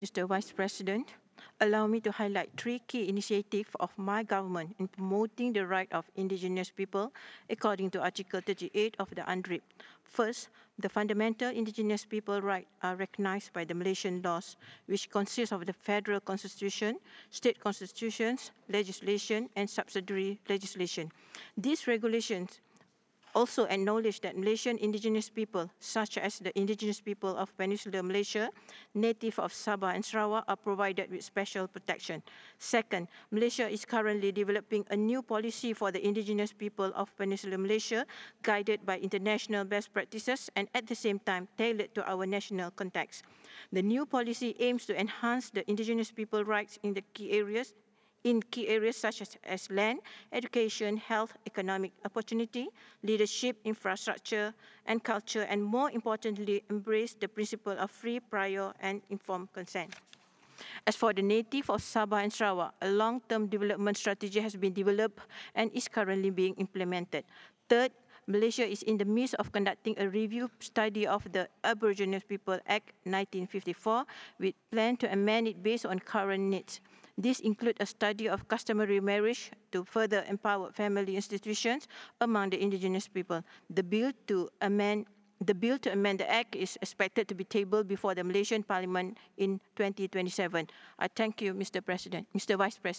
Mr. Vice President, allow me to highlight three key initiatives of my government in promoting the right of indigenous people according to Article 38 of the UNDRIP. First, the fundamental indigenous people rights are recognized by the Malaysian laws, which consist of the federal constitution, state constitutions, legislation, and subsidiary legislation. These regulations also acknowledge that Malaysian indigenous people, such as the indigenous people of Peninsular Malaysia, native of Sabah and Sarawak, are provided with special protection. Second, Malaysia is currently developing a new policy for the indigenous people of Peninsular Malaysia, guided by international best practices and at the same time tailored to our national context. The new policy aims to enhance the indigenous people rights in key areas such as land, education, health, economic opportunity, leadership, infrastructure, and culture, and more importantly, embrace the principle of free, prior, and informed consent. As for the native of Sabah and Sarawak, a long-term development strategy has been developed and is currently being implemented. Third, Malaysia is in the midst of conducting a review study of the Aboriginal People Act 1954 with plan to amend it based on current needs. This includes a study of customary marriage to further empower family institutions among the indigenous people. The bill to amend the Act is expected to be tabled before the Malaysian Parliament in 2027. I thank you, Mr. President, Mr. Vice President.